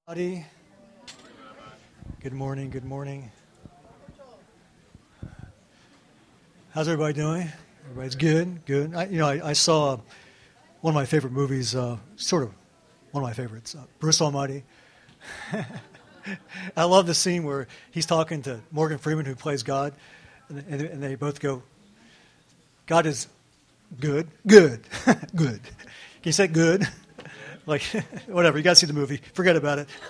Good morning, good morning. How's everybody doing? Everybody's good, good. I saw one of my favorite movies, sort of one of my favorites, Bruce Almighty. I love the scene where he's talking to Morgan Freeman, who plays God, and they both go, God is good, good, good. Can you say good? Like, whatever, you got to see the movie. Forget about it.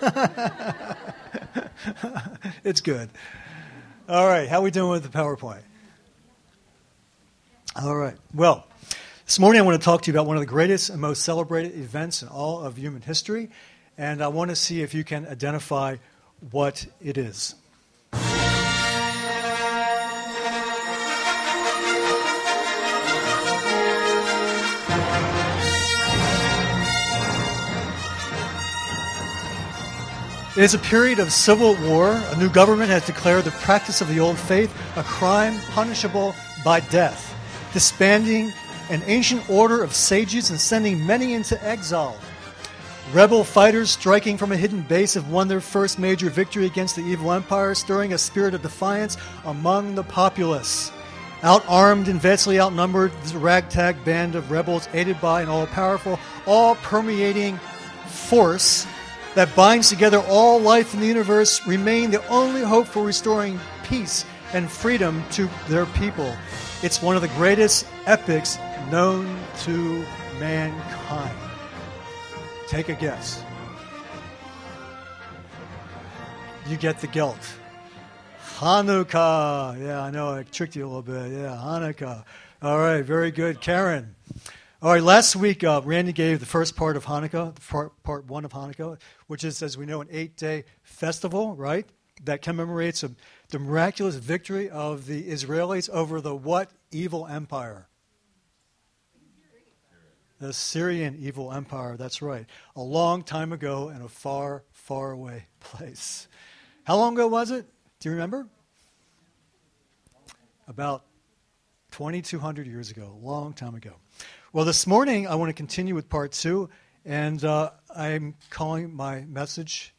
It's good. All right, how are we doing with the PowerPoint? All right, well, this morning I want to talk to you about one of the greatest and most celebrated events in all of human history, and I want to see if you can identify what it is. It is a period of civil war. A new government has declared the practice of the old faith a crime punishable by death, disbanding an ancient order of sages and sending many into exile. Rebel fighters striking from a hidden base have won their first major victory against the evil empire, stirring a spirit of defiance among the populace. Out-armed and vastly outnumbered, this ragtag band of rebels, aided by an all-powerful, all-permeating force that binds together all life in the universe, remain the only hope for restoring peace and freedom to their people. It's one of the greatest epics known to mankind. Take a guess. You get the guilt. Hanukkah. Yeah, I know, I tricked you a little bit. Yeah, Hanukkah. All right, very good. Karen. All right, last week, Randy gave the first part of Hanukkah, part one of Hanukkah, which is, as we know, an 8-day festival, right, that commemorates the miraculous victory of the Israelis over the what evil empire? The Syrian evil empire, that's right. A long time ago in a far, far away place. How long ago was it? Do you remember? About 2,200 years ago, a long time ago. Well, this morning I want to continue with part two, and I'm calling my message,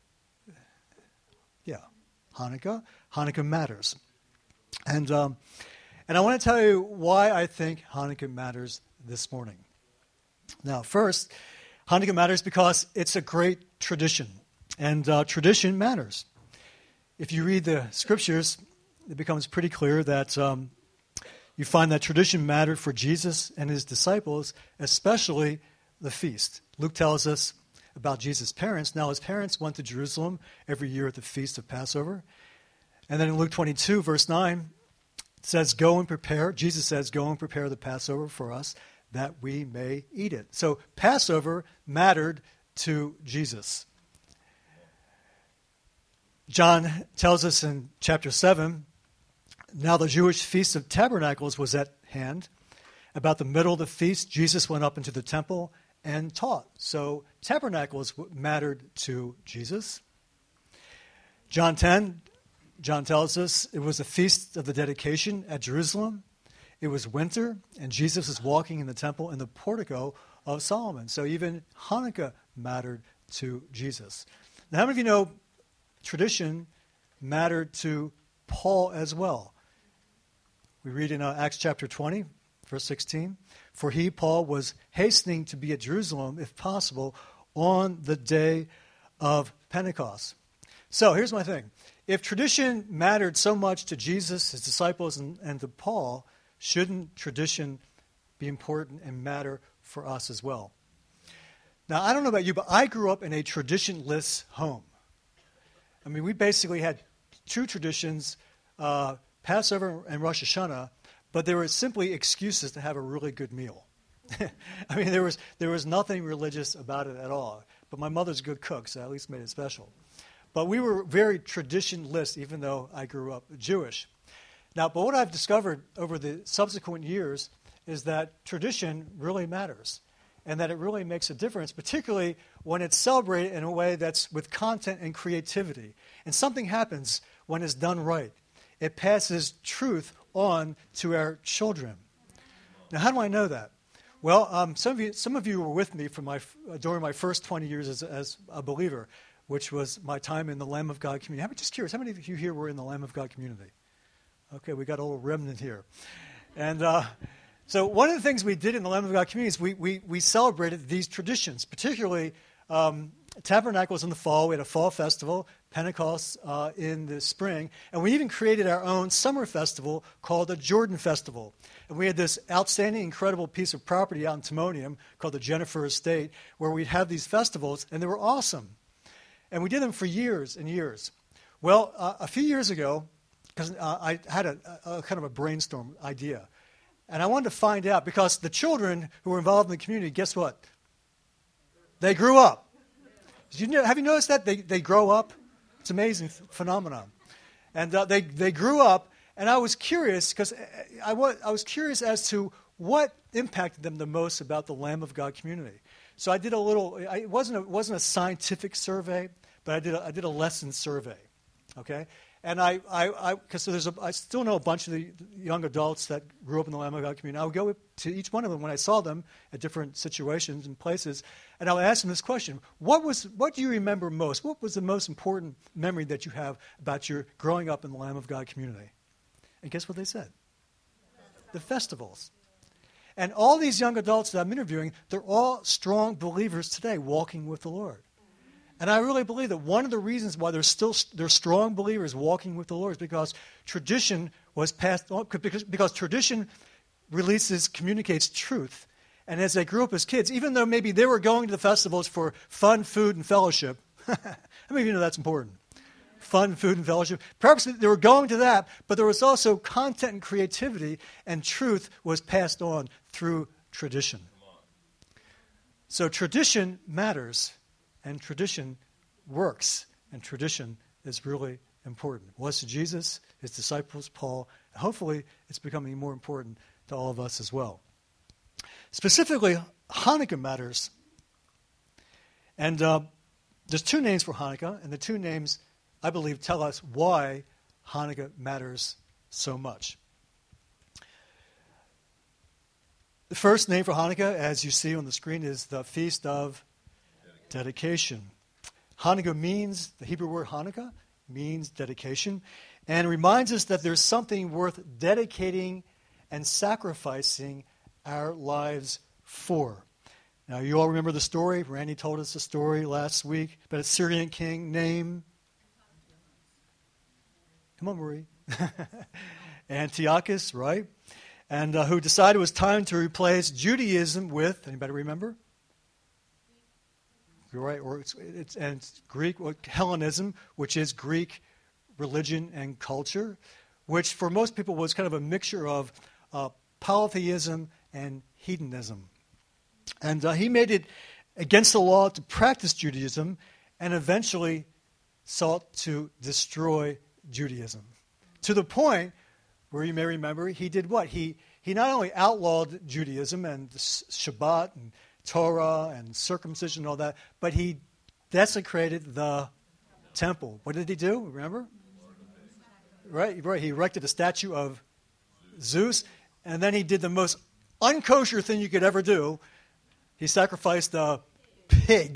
Hanukkah. Hanukkah matters. And I want to tell you why I think Hanukkah matters this morning. Now, first, Hanukkah matters because it's a great tradition, and tradition matters. If you read the scriptures, it becomes pretty clear that you find that tradition mattered for Jesus and his disciples, especially the feast. Luke tells us about Jesus' parents. Now, his parents went to Jerusalem every year at the feast of Passover. And then in Luke 22, verse 9, it says, Jesus says, go and prepare the Passover for us, that we may eat it. So Passover mattered to Jesus. John tells us in chapter 7, now the Jewish Feast of Tabernacles was at hand. About the middle of the feast, Jesus went up into the temple and taught. So Tabernacles mattered to Jesus. John 10, John tells us it was a feast of the dedication at Jerusalem. It was winter, and Jesus was walking in the temple in the portico of Solomon. So even Hanukkah mattered to Jesus. Now, how many of you know tradition mattered to Paul as well? We read in Acts chapter 20, verse 16, for he, Paul, was hastening to be at Jerusalem, if possible, on the day of Pentecost. So here's my thing. If tradition mattered so much to Jesus, his disciples, and to Paul, shouldn't tradition be important and matter for us as well? Now, I don't know about you, but I grew up in a traditionless home. I mean, we basically had two traditions, Passover and Rosh Hashanah, but they were simply excuses to have a really good meal. I mean, there was nothing religious about it at all. But my mother's a good cook, so at least made it special. But we were very traditionless, even though I grew up Jewish. Now, but what I've discovered over the subsequent years is that tradition really matters, and that it really makes a difference, particularly when it's celebrated in a way that's with content and creativity. And something happens when it's done right. It passes truth on to our children. Now, how do I know that? Well, some of you were with me during my first 20 years as a believer. which was my time in the Lamb of God community. I'm just curious, how many of you here were in the Lamb of God community? Okay, we got a little remnant here. And so one of the things we did in the Lamb of God community is we celebrated these traditions, particularly Tabernacles in the fall. We had a fall festival, Pentecost in the spring, and we even created our own summer festival called the Jordan Festival. And we had this outstanding, incredible piece of property out in Timonium called the Jennifer Estate, where we'd have these festivals, and they were awesome. And we did them for years and years. Well, a few years ago, because I had a kind of a brainstorm idea, and I wanted to find out, because the children who were involved in the community, guess what? They grew up. Have you noticed that? They grow up? It's an amazing phenomenon. And they grew up, and I was curious, because I was curious as to what impacted them the most about the Lamb of God community. So I did a little, it wasn't a scientific survey, but I did a lesson survey, okay? And I still know a bunch of the young adults that grew up in the Lamb of God community. I would go to each one of them when I saw them at different situations and places, and I would ask them this question: What do you remember most? What was the most important memory that you have about your growing up in the Lamb of God community? And guess what they said? The festivals. And all these young adults that I'm interviewing, they're all strong believers today, walking with the Lord. And I really believe that one of the reasons why they're strong believers walking with the Lord is because tradition was passed on, because tradition communicates truth. And as they grew up as kids, even though maybe they were going to the festivals for fun, food, and fellowship, how many of you know that's important? Fun, food, and fellowship. Perhaps they were going to that, but there was also content and creativity, and truth was passed on through tradition. So tradition matters. And tradition works, and tradition is really important. It was to Jesus, his disciples, Paul, and hopefully it's becoming more important to all of us as well. Specifically, Hanukkah matters. And there's two names for Hanukkah, and the two names, I believe, tell us why Hanukkah matters so much. The first name for Hanukkah, as you see on the screen, is the Feast of Dedication. Hanukkah means, the Hebrew word Hanukkah means dedication, and reminds us that there's something worth dedicating and sacrificing our lives for. Now, you all remember the story. Randy told us the story last week about a Syrian king named, come on, Marie, Antiochus, right? And who decided it was time to replace Judaism with, anybody remember? Right, or it's Greek, Hellenism, which is Greek religion and culture, which for most people was kind of a mixture of polytheism and hedonism. And he made it against the law to practice Judaism, and eventually sought to destroy Judaism. To the point where you may remember, he did what? He not only outlawed Judaism and the Shabbat and Torah and circumcision and all that, but he desecrated the temple. What did he do? Remember? Right. He erected a statue of Zeus, and then he did the most unkosher thing you could ever do. He sacrificed a pig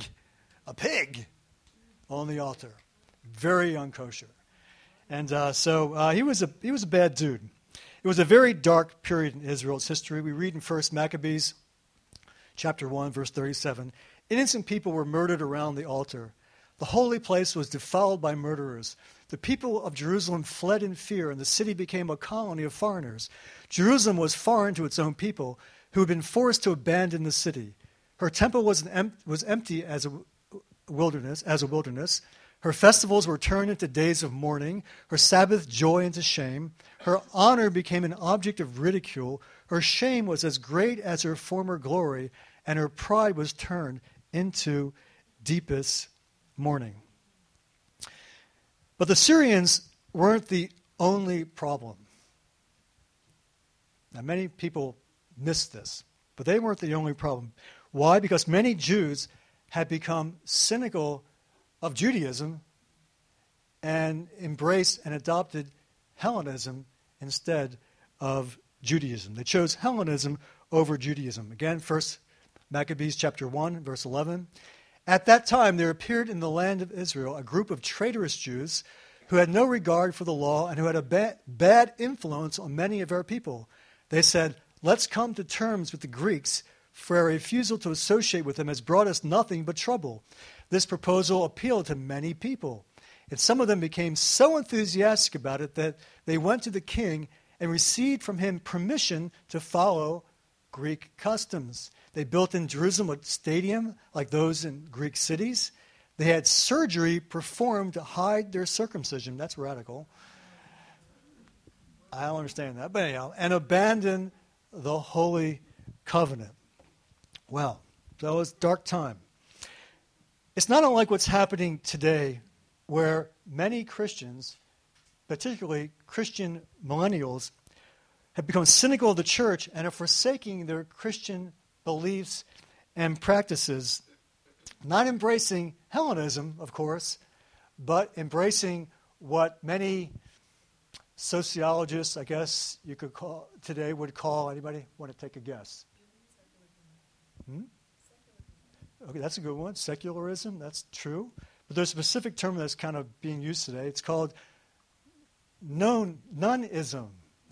on the altar. Very unkosher. And so he was a bad dude. It was a very dark period in Israel's history. We read in 1 Maccabees chapter 1, verse 37, innocent people were murdered around the altar. The holy place was defiled by murderers. The people of Jerusalem fled in fear, and the city became a colony of foreigners. Jerusalem was foreign to its own people, who had been forced to abandon the city. Her temple was empty as a wilderness. Her festivals were turned into days of mourning, her Sabbath joy into shame. Her honor became an object of ridicule. Her shame was as great as her former glory, and her pride was turned into deepest mourning. But the Syrians weren't the only problem. Now, many people miss this, but they weren't the only problem. Why? Because many Jews had become cynical of Judaism and embraced and adopted Hellenism instead of Judaism. They chose Hellenism over Judaism. Again, 1 Maccabees chapter 1, verse 11. At that time, there appeared in the land of Israel a group of traitorous Jews who had no regard for the law and who had a bad influence on many of our people. They said, "Let's come to terms with the Greeks, for our refusal to associate with them has brought us nothing but trouble." This proposal appealed to many people, and some of them became so enthusiastic about it that they went to the king and received from him permission to follow Greek customs. They built in Jerusalem a stadium like those in Greek cities. They had surgery performed to hide their circumcision. That's radical. I don't understand that. But anyhow, and abandoned the Holy Covenant. Well, that was a dark time. It's not unlike what's happening today, where many Christians, particularly Christian millennials, have become cynical of the church and are forsaking their Christian beliefs and practices, not embracing Hellenism, of course, but embracing what many sociologists, I guess you could call today, would call, anybody want to take a guess? Okay, that's a good one. Secularism, that's true. But there's a specific term that's kind of being used today. It's called nonism.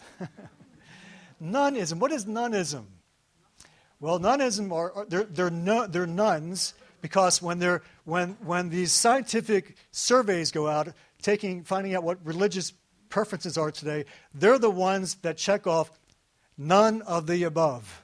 Nonism. What is nonism? Well, nonism they're nuns because when these scientific surveys go out, finding out what religious preferences are today, they're the ones that check off none of the above.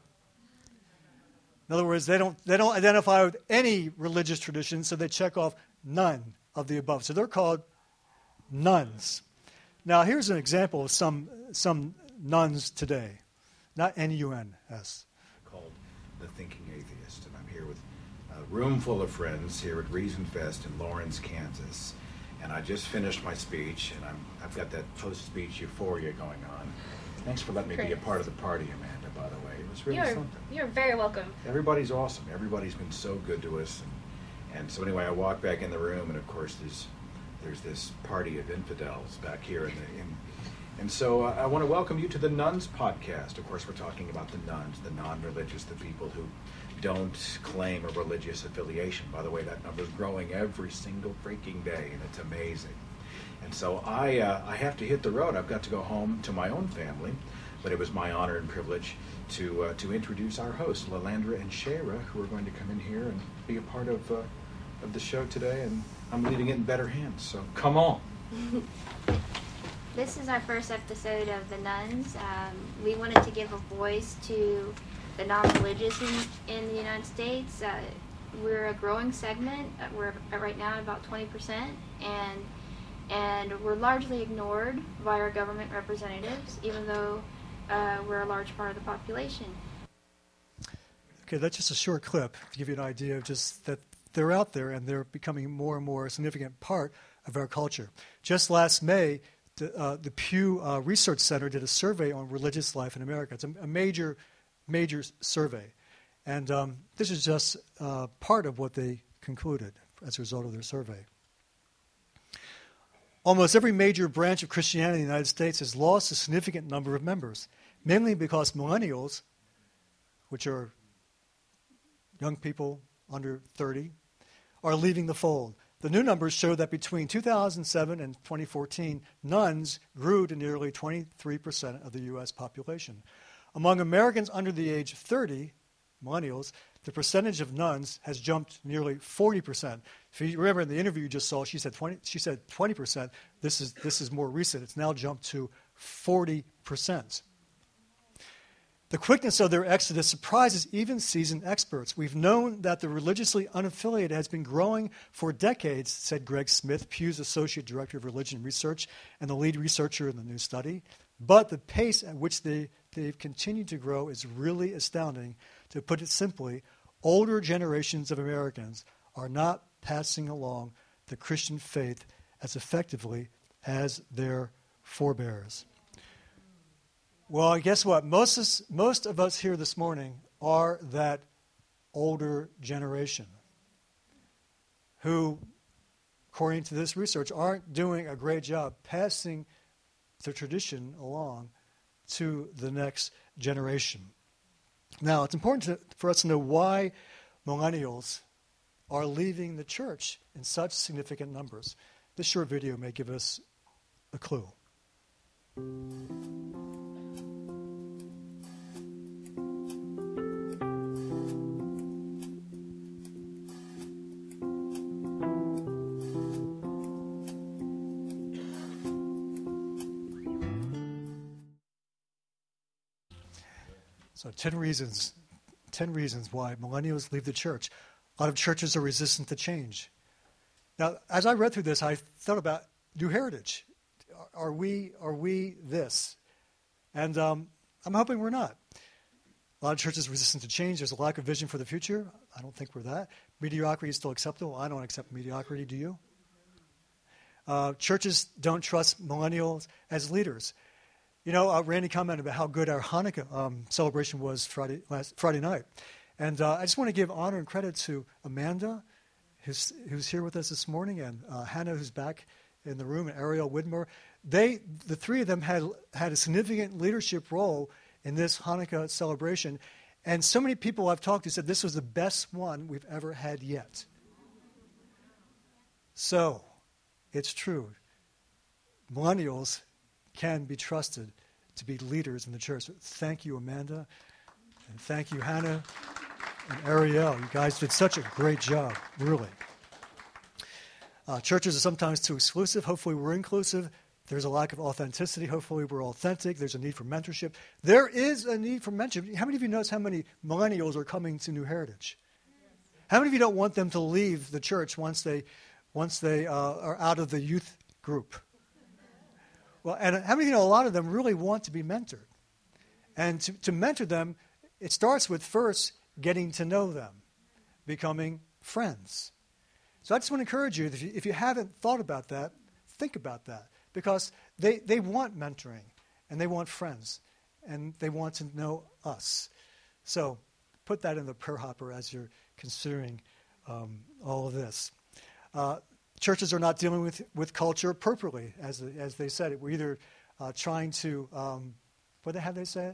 In other words, they don't identify with any religious tradition, so they check off none of the above. So they're called nuns. Now, here's an example of some nuns today, not N-U-N-S. Called The Thinking Atheist, and I'm here with a room full of friends here at Reason Fest in Lawrence, Kansas. And I just finished my speech, and I've got that post-speech euphoria going on. Thanks for letting me be a part of the party, Amanda, by the way. It was really something. You're very welcome. Everybody's awesome. Everybody's been so good to us. And so anyway, I walk back in the room, and of course there's this party of infidels back here. And so I want to welcome you to the Nuns podcast. Of course, we're talking about the nuns, the non-religious, the people who don't claim a religious affiliation. By the way, that number is growing every single freaking day, and it's amazing. And so I have to hit the road. I've got to go home to my own family, but it was my honor and privilege to introduce our hosts, Lalandra and Shara, who are going to come in here and be a part of the show today, and I'm leaving it in better hands, so come on. This is our first episode of The Nuns. We wanted to give a voice to the non-religious in the United States. We're a growing segment. We're right now at about 20%, and we're largely ignored by our government representatives, even though we're a large part of the population. Okay, that's just a short clip to give you an idea of just that they're out there and they're becoming more and more a significant part of our culture. Just last May, the Pew Research Center did a survey on religious life in America. It's a major survey. And this is just part of what they concluded as a result of their survey. Almost every major branch of Christianity in the United States has lost a significant number of members, mainly because millennials, which are young people under 30, are leaving the fold. The new numbers show that between 2007 and 2014, nuns grew to nearly 23% of the U.S. population. Among Americans under the age of 30, millennials, the percentage of nuns has jumped nearly 40%. If you remember in the interview you just saw, she said 20%. This is more recent. It's now jumped to 40%. The quickness of their exodus surprises even seasoned experts. We've known that the religiously unaffiliated has been growing for decades, said Greg Smith, Pew's Associate Director of Religion Research and the lead researcher in the new study. But the pace at which they've continued to grow is really astounding. To put it simply, older generations of Americans are not passing along the Christian faith as effectively as their forebears. Well, guess what? Most of us here this morning are that older generation who, according to this research, aren't doing a great job passing the tradition along to the next generation. Now, it's important for us to know why millennials are leaving the church in such significant numbers. This short video may give us a clue. So 10 reasons why millennials leave the church. A lot of churches are resistant to change. Now, as I read through this, I thought about New Heritage. Are we this? And I'm hoping we're not. A lot of churches are resistant to change. There's a lack of vision for the future. I don't think we're that. Mediocrity is still acceptable. I don't accept mediocrity. Do you? Churches don't trust millennials as leaders. You know, Randy commented about how good our Hanukkah celebration was Friday night. And I just want to give honor and credit to Amanda, who's here with us this morning, and Hannah, who's back in the room, and Ariel Widmer. The three of them had a significant leadership role in this Hanukkah celebration. And so many people I've talked to said this was the best one we've ever had yet. So, it's true. Millennials can be trusted to be leaders in the church. Thank you, Amanda, and thank you, Hannah and Ariel. You guys did such a great job, really. Churches are sometimes too exclusive. Hopefully we're inclusive. There's a lack of authenticity. Hopefully we're authentic. There's a need for mentorship. There is a need for mentorship. How many of you notice how many millennials are coming to New Heritage? How many of you don't want them to leave the church once they are out of the youth group? Well, and how many of you know a lot of them really want to be mentored? And to mentor them, it starts with first getting to know them, becoming friends. So I just want to encourage you, if you haven't thought about that, think about that. Because they want mentoring, and they want friends, and they want to know us. So put that in the prayer hopper as you're considering all of this. Churches are not dealing with culture appropriately, as they said it. We're either trying to, how they say it?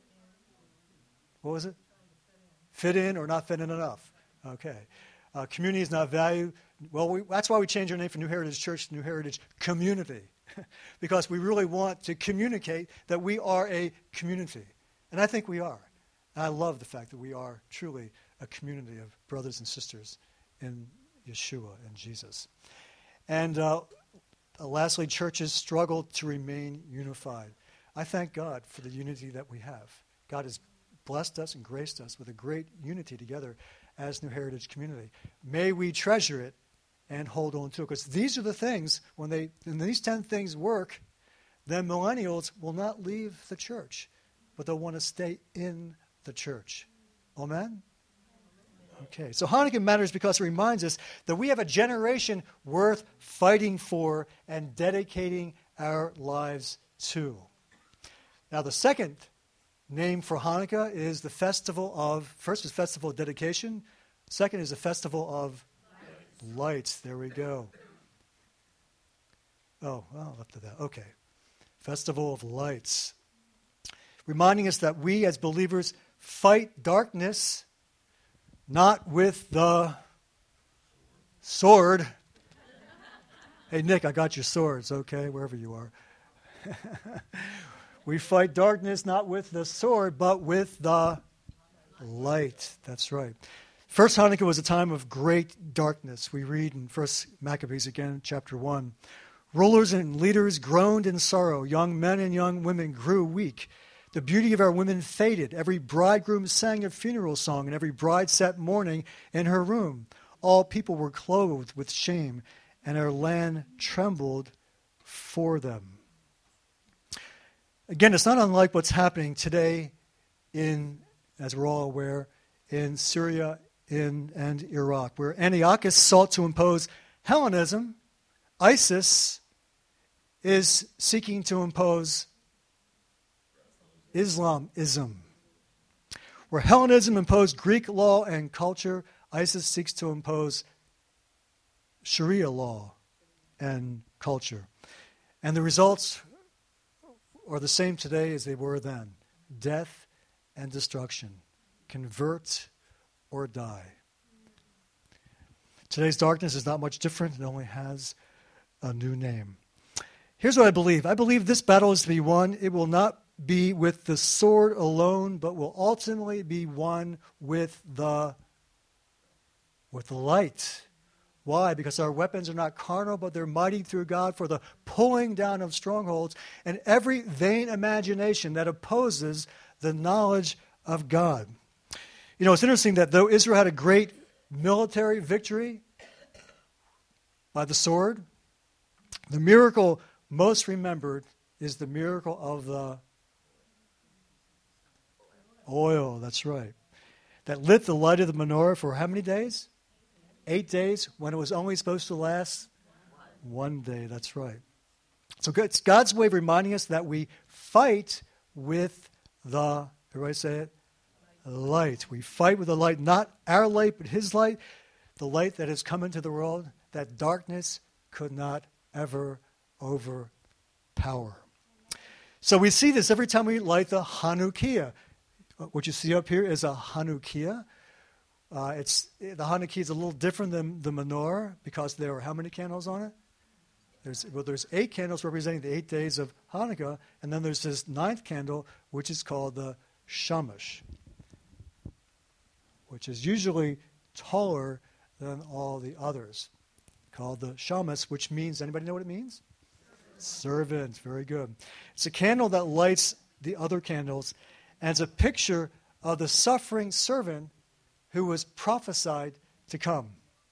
What was it? Fit in or not fit in enough. Okay. Community is not valued. Well, that's why we changed our name from New Heritage Church to New Heritage Community, because we really want to communicate that we are a community. And I think we are. And I love the fact that we are truly a community of brothers and sisters in Yeshua and Jesus. And lastly, churches struggle to remain unified. I thank God for the unity that we have. God has blessed us and graced us with a great unity together as New Heritage community. May we treasure it and hold on to it, because these are the things, when these 10 things work, then millennials will not leave the church, but they'll want to stay in the church. Amen? Okay, so Hanukkah matters because it reminds us that we have a generation worth fighting for and dedicating our lives to. Now, the second name for Hanukkah is the festival of, first is festival of dedication, second is the festival of lights. There we go. Oh, well, up to that. Okay. Festival of lights. Reminding us that we as believers fight darkness not with the sword. Hey, Nick, I got your swords, okay, wherever you are. We fight darkness not with the sword, but with the light. That's right. First Hanukkah was a time of great darkness. We read in 1 Maccabees again, chapter 1. Rulers and leaders groaned in sorrow. Young men and young women grew weak. The beauty of our women faded. Every bridegroom sang a funeral song, and every bride sat mourning in her room. All people were clothed with shame, and our land trembled for them. Again, it's not unlike what's happening today as we're all aware, in Syria and Iraq, where Antiochus sought to impose Hellenism. ISIS is seeking to impose Islamism. Where Hellenism imposed Greek law and culture, ISIS seeks to impose Sharia law and culture. And the results are the same today as they were then. Death and destruction. Convert or die. Today's darkness is not much different. It only has a new name. Here's what I believe. I believe this battle is to be won. It will not be with the sword alone, but will ultimately be won with the light. Why? Because our weapons are not carnal, but they're mighty through God for the pulling down of strongholds and every vain imagination that opposes the knowledge of God. You know, it's interesting that though Israel had a great military victory by the sword, the miracle most remembered is the miracle of the oil. That's right. That lit the light of the menorah for how many days? 8 days, when it was only supposed to last 1 day. That's right. So it's God's way of reminding us that we fight with the, everybody say it, light. We fight with the light, not our light, but his light, the light that has come into the world that darkness could not ever overpower. So we see this every time we light the Hanukkah. What you see up here is a Hanukkah. The Hanukkah is a little different than the menorah because there are how many candles on it? There's 8 candles representing the 8 days of Hanukkah, and then there's this 9th candle, which is called the Shamash, which is usually taller than all the others, called the Shamash, which means, anybody know what it means? Servant. Very good. It's a candle that lights the other candles, and it's a picture of the suffering servant who was prophesied to come.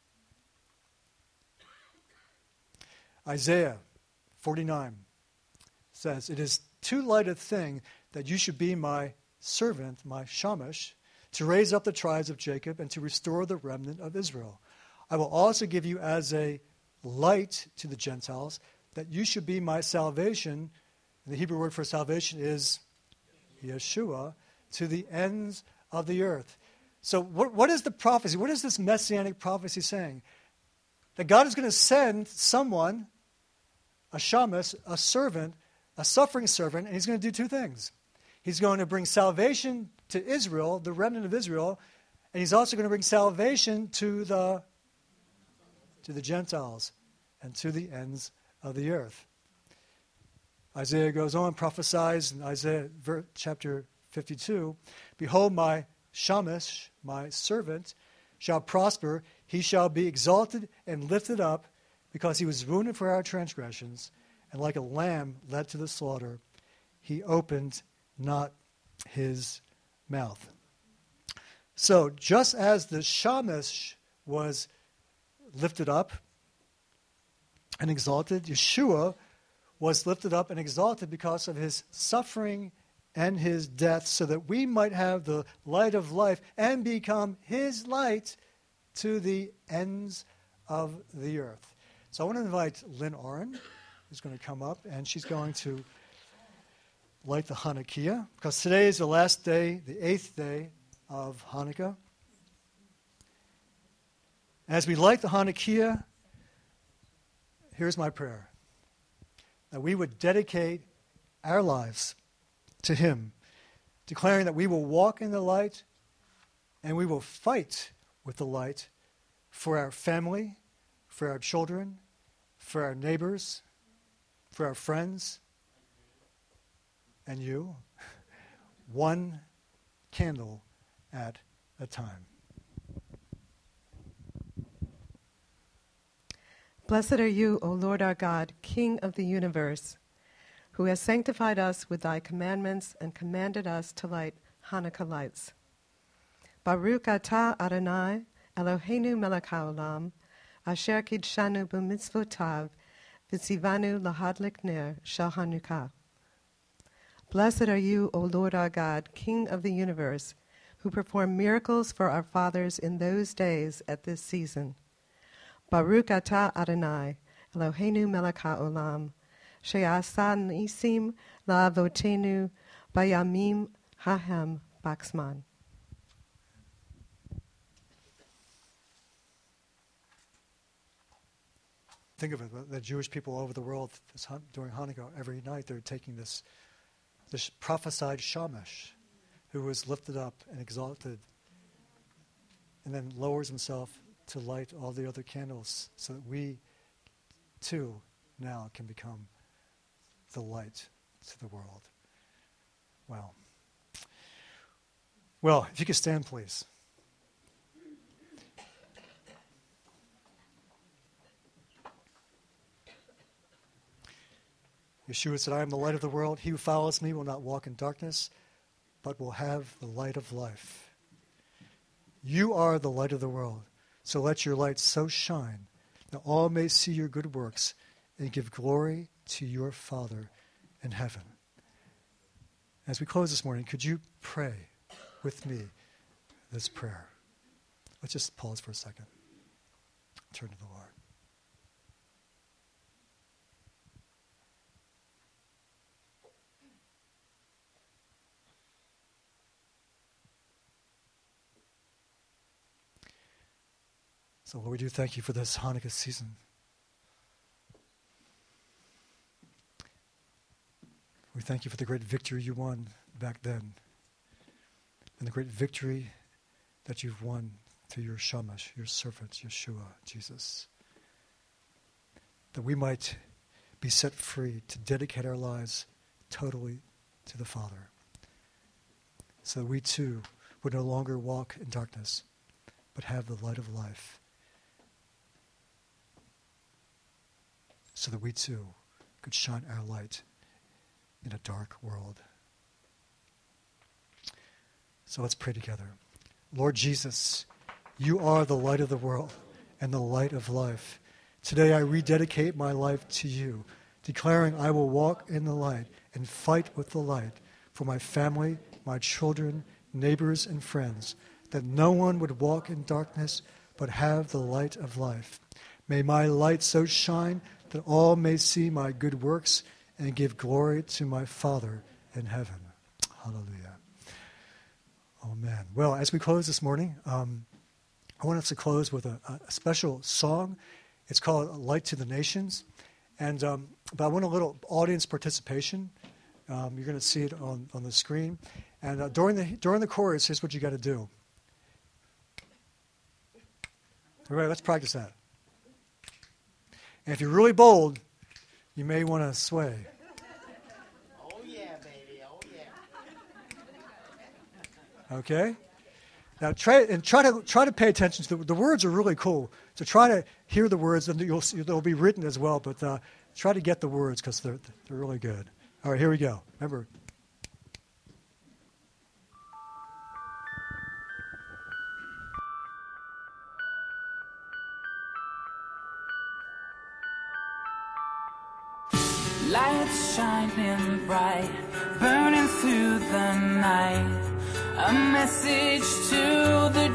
Isaiah 49 says, "It is too light a thing that you should be my servant, my Shamash, to raise up the tribes of Jacob and to restore the remnant of Israel. I will also give you as a light to the Gentiles, that you should be my salvation." And the Hebrew word for salvation is Yeshua, to the ends of the earth. So what is the prophecy? What is this messianic prophecy saying? That God is going to send someone, a Shamash, a servant, a suffering servant, and he's going to do 2 things. He's going to bring salvation to Israel, the remnant of Israel, and he's also going to bring salvation to the Gentiles and to the ends of the earth. Isaiah goes on, prophesies in Isaiah chapter 52, "Behold, my Shamash, my servant, shall prosper. He shall be exalted and lifted up, because he was wounded for our transgressions, and like a lamb led to the slaughter, he opened not his mouth." So just as the Shamash was lifted up and exalted, Yeshua was lifted up and exalted because of his suffering and his death, so that we might have the light of life and become his light to the ends of the earth. So I want to invite Lynn Oren, who's going to come up, and she's going to light the Hanukkah, because today is the last day, the 8th day of Hanukkah. As we light the Hanukkah, here's my prayer: that we would dedicate our lives to him, declaring that we will walk in the light and we will fight with the light for our family, for our children, for our neighbors, for our friends, and you, one candle at a time. Blessed are you, O Lord our God, King of the universe, who has sanctified us with thy commandments and commanded us to light Hanukkah lights. Baruch atah Adonai, Eloheinu melech haolam, asher kidshanu b'mitzvotav, v'tzivanu lahadlik ner shel Hanukkah. Blessed are you, O Lord our God, King of the universe, who performed miracles for our fathers in those days at this season. Baruch atah Adonai, Eloheinu melech haolam, she'asa nisim la'avotenu bayamim hahem baksman. Think of it, the Jewish people all over the world during Hanukkah, every night they're taking this prophesied Shamash, who was lifted up and exalted, and then lowers himself to light all the other candles so that we too now can become the light to the world. Wow. Well, if you could stand, please. Yeshua said, I am the light of the world. He who follows me will not walk in darkness, but will have the light of life. You are the light of the world. So let your light so shine that all may see your good works and give glory to your Father in heaven. As we close this morning, could you pray with me this prayer? Let's just pause for a second. Turn to the Lord. So, Lord, we do thank you for this Hanukkah season. We thank you for the great victory you won back then, and the great victory that you've won through your Shamash, your servant, Yeshua, Jesus, that we might be set free to dedicate our lives totally to the Father, so that we too would no longer walk in darkness, but have the light of life, so that we too could shine our light in a dark world. So let's pray together. Lord Jesus, you are the light of the world and the light of life. Today I rededicate my life to you, declaring I will walk in the light and fight with the light for my family, my children, neighbors, and friends, that no one would walk in darkness but have the light of life. May my light so shine that all may see my good works and give glory to my Father in heaven. Hallelujah. Amen. Well, as we close this morning, I want us to close with a special song. It's called Light to the Nations. But I want a little audience participation. You're going to see it on the screen. And during the chorus, here's what you got to do. All right, let's practice that. And if you're really bold, you may want to sway. Oh yeah, baby. Oh yeah. Okay? Now try to pay attention to the words are really cool. So try to hear the words, and they'll be written as well. But try to get the words because they're really good. All right, here we go. Remember. Lights shining bright, burning through the night. A message to the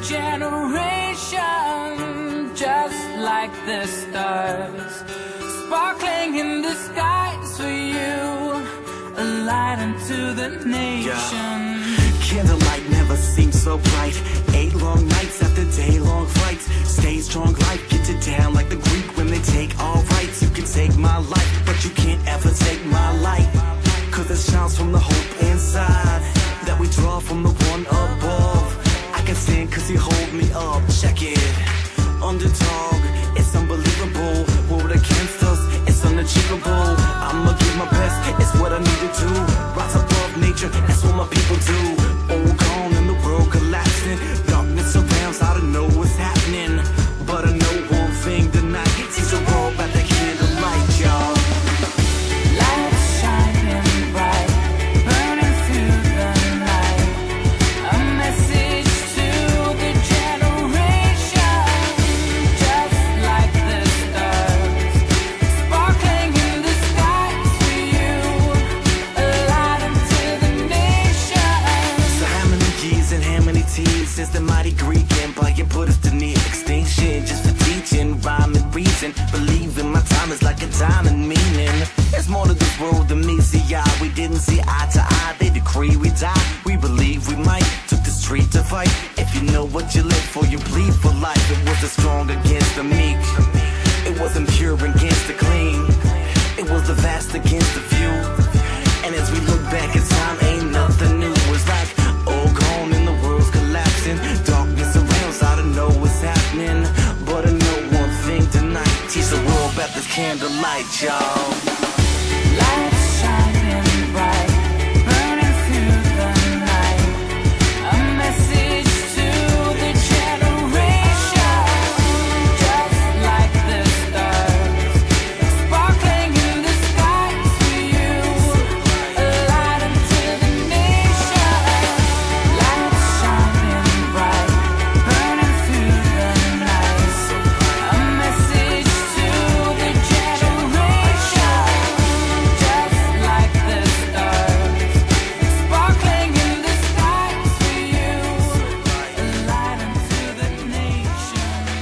generation, just like the stars, sparkling in the skies for you, a light unto the nation. Candlelight never seemed so bright. 8 long nights after day-long flights. Stay strong, life gets it down like the Greek when they take all rights. You can take my life, but you can't ever take my light. Cause it shines from the hope inside that we draw from the one above. I can stand cause you hold me up. Check it. Underdog, it's unbelievable. World against us, it's unachievable. I'ma give my best, it's what I need to do. Rise above nature, that's what my people do. All gone and the world collapsing. Darkness surrounds, I don't know what's happening. But I know one thing tonight, sees the world by the candlelight, y'all. Lights shining bright, burning through the night. A message to the generation, just like the stars, sparkling in the skies for you, a light unto the nation. So how many years and how many tears since the mighty Greek Empire put us to near extinction? Just for teaching, rhyme and reason. Believing my time is like a diamond meaning. There's more to this world than me, see ya. We didn't see eye to eye, they decree we die. We believe we might, took the street to fight. If you know what you live for, you bleed for life. It was the strong against the meek. It wasn't pure against the clean. It was the vast against the few. And as we look back at time, ain't nothing new. It's like all gone and the world's collapsing. Darkness surrounds, I don't know what's happening. But light, y'all. Lights shining bright, burning through the night. A message to the generation, just like the stars, sparkling in the skies for you. A light unto the nation. Lights shining bright, burning through the night. A message to the generation, just like the stars, sparkling in the skies for you. A light unto the nation.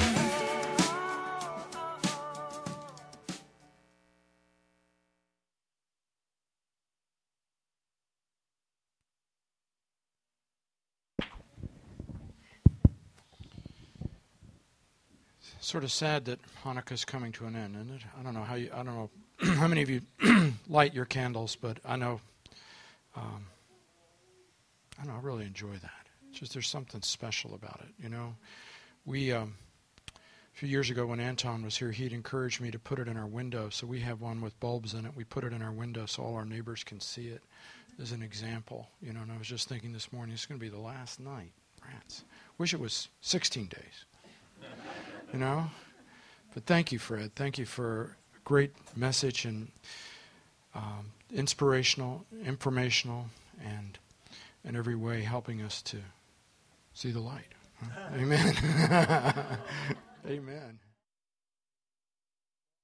Sort of sad that Hanukkah's coming to an end, isn't it? I don't know how many of you light your candles, but I know, I really enjoy that. It's just there's something special about it, you know. We a few years ago when Anton was here, he'd encouraged me to put it in our window. So we have one with bulbs in it. We put it in our window so all our neighbors can see it as an example, you know. And I was just thinking this morning, it's going to be the last night. Rats. Wish it was 16 days. You know? But thank you, Fred. Thank you for a great message and inspirational, informational, and in every way helping us to see the light. Huh? Amen. Amen.